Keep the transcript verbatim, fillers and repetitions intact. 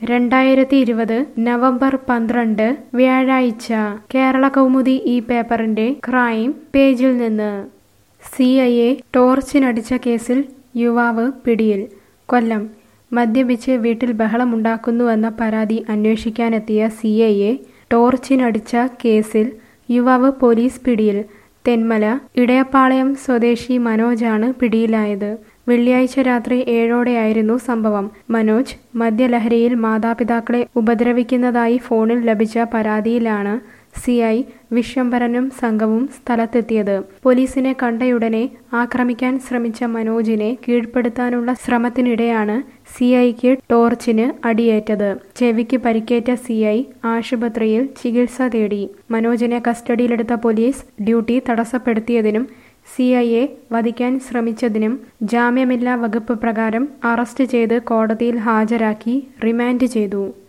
രണ്ടായിരത്തി ഇരുപത് നവംബർ പന്ത്രണ്ട് വ്യാഴാഴ്ച കേരള കൗമുദി ഈ പേപ്പറിന്റെ ക്രൈം പേജിൽ നിന്ന് സി ഐ എ ടോർച്ചിനടിച്ച കേസിൽ യുവാവ് പിടിയിൽ. കൊല്ലം. മദ്യപിച്ച് വീട്ടിൽ ബഹളമുണ്ടാക്കുന്നുവെന്ന പരാതി അന്വേഷിക്കാനെത്തിയ സി ഐ എ ടോർച്ചിനടിച്ച കേസിൽ യുവാവ് പോലീസ് പിടിയിൽ. തെന്മല ഇടയപ്പാളയം സ്വദേശി മനോജാണ് പിടിയിലായത്. വെള്ളിയാഴ്ച രാത്രി ഏഴോടെയായിരുന്നു സംഭവം. മനോജ് മദ്യലഹരിയിൽ മാതാപിതാക്കളെ ഉപദ്രവിക്കുന്നതായി ഫോണിൽ ലഭിച്ച പരാതിയിലാണ് സി ഐ വിശ്വംഭരനും സംഘവും സ്ഥലത്തെത്തിയത്. പോലീസിനെ കണ്ടയുടനെ ആക്രമിക്കാൻ ശ്രമിച്ച മനോജിനെ കീഴ്പ്പെടുത്താനുള്ള ശ്രമത്തിനിടെയാണ് സി ഐക്ക് ടോർച്ചിന് അടിയേറ്റത്. ചെവിക്ക് പരിക്കേറ്റ സി ഐ ആശുപത്രിയിൽ ചികിത്സ തേടി. മനോജിനെ കസ്റ്റഡിയിലെടുത്ത പോലീസ് ഡ്യൂട്ടി തടസ്സപ്പെടുത്തിയതിനും സി ഐ എ വധിക്കാൻ ശ്രമിച്ചതിനും ജാമ്യമില്ലാ വകുപ്പ് പ്രകാരം അറസ്റ്റ് ചെയ്ത് കോടതിയിൽ ഹാജരാക്കി റിമാൻഡ് ചെയ്തു.